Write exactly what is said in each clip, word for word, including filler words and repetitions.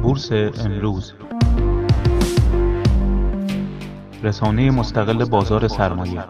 بورس امروز، رسانه مستقل بازار سرمایه.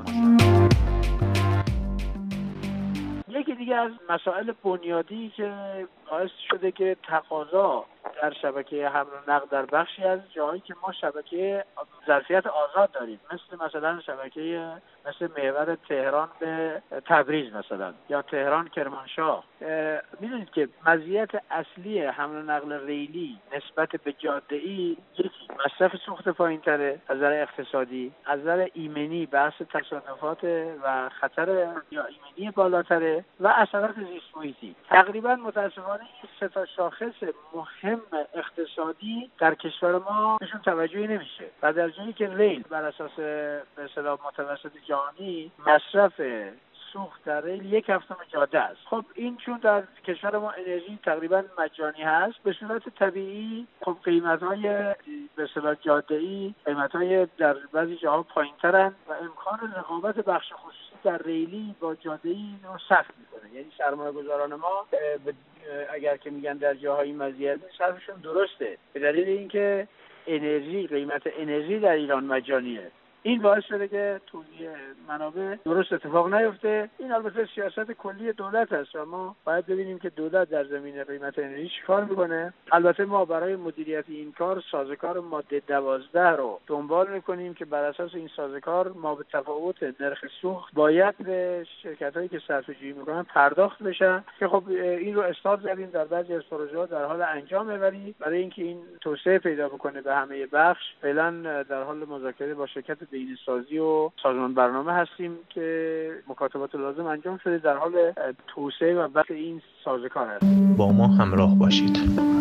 یکی دیگه از مسائل بنیادی که باعث شده که تقاضا در شبکه حمل و نقل در بخشی از جاهایی که ما شبکه ظرفیت آزاد داریم، مثل مثلا شبکه مثل محور تهران به تبریز مثلا یا تهران کرمانشاه، میدونید که مزیت اصلی حمل و نقل ریلی نسبت به جاده‌ای یکی مصرف سوخت پایین‌تره از نظر اقتصادی، از نظر ایمنی بحث تصادفات و خطر یا ایمنی بالاتره و اثرات زیست محیطی. تقریبا متاسفانه این سه تا شاخص مهم اقتصادی در کشور ما بهشون توجهی نمیشه و در جایی که ریل بر اساس به اصطلاح متوسط جهانی مصرف سوخت در ریل یک هفتم جاده است. خب این چون در کشور ما انرژی تقریبا مجانی هست، به صورت طبیعی خب قیمت‌های به اصطلاح جاده‌ای قیمت‌های در بعضی جاها پایین‌ترن و امکان رقابت بخش خصوصی در ریلی با جاده‌ای رو سخت می‌کنه. یعنی سرمایه‌گذاران ما اگر که میگن در جاهای مزیت صرفشون درسته، به دلیل اینکه انرژی قیمت انرژی در ایران مجانیه. این باعث شده که توزیع منابع درست اتفاق نیفته. این البته سیاست کلی دولت است و ما باید ببینیم که دولت در زمینه قیمت انرژی چیکار میکنه. البته ما برای مدیریت این کار سازوکار ماده دوازده رو دنبال میکنیم که بر اساس این سازوکار ما به تفاوت نرخ سوخت باید به شرکتایی که صرفه‌جویی میکنن پرداخت بشن که خب این رو استارت زدیم در بعضی از پروژه‌ها در حال انجامه، ولی برای اینکه این توسعه پیدا بکنه به همه بخش فعلا در حال مذاکره با شرکت بین‌سازی و سازمان برنامه هستیم که مکاتبات لازم انجام شده، در حال توسعه و بحث این سازوکار هست. با ما همراه باشید.